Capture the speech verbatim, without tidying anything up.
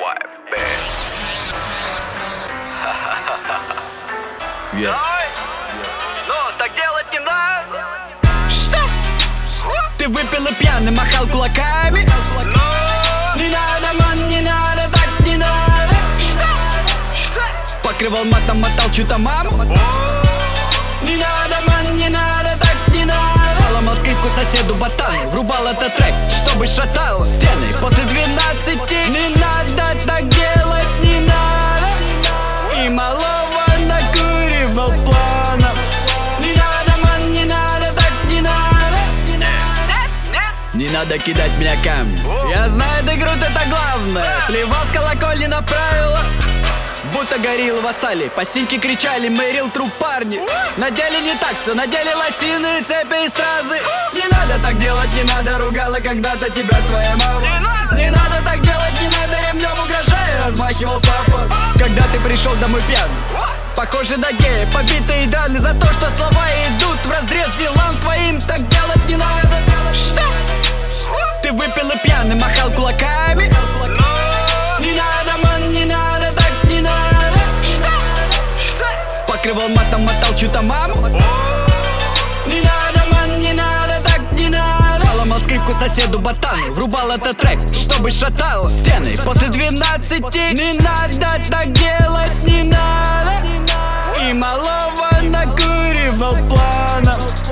Vibe, Yeah. Ну, так делать не надо. Что? Ты выпил и пьяный махал кулаками? Но Не надо, ман, не надо, так не надо. Покрывал матом, мотал чью-то маму? Не надо, ман, не надо, так не надо. Ломал скрипку соседу ботану, врубал этот трек, чтобы шатал стены. После двенадцати не надо так делать, не надо. И малого накуривал планов. Не надо, ман, не надо, так не надо. Не надо кидать меня камни. Я знаю, ты крут, это главное. Плевал с колокольни на правила, будто гориллы восстали, по синьке кричали, мэрил труп парни. На деле не так все, на деле лосиные цепи и стразы. Не надо так делать, не надо, ругала когда-то тебя твоя мама. Не надо так делать, не надо, ремнем угрожая, размахивал папа, когда ты пришел домой пьяный. Похоже на гея, побитые и драны за то, что слова идут вразрез делам твоим. Так делать не надо. Что? Ты выпил и пьяный махал кулаками? Не надо, ман, не надо, так не надо. Покрывал матом, мотал чью-то маму? Не надо, ман, не надо, так не надо. Ломал скрипку соседу ботану, врубал этот трек, чтобы шатал стены. После двенадцати не надо так делать, не надо. И малого накуривал планов.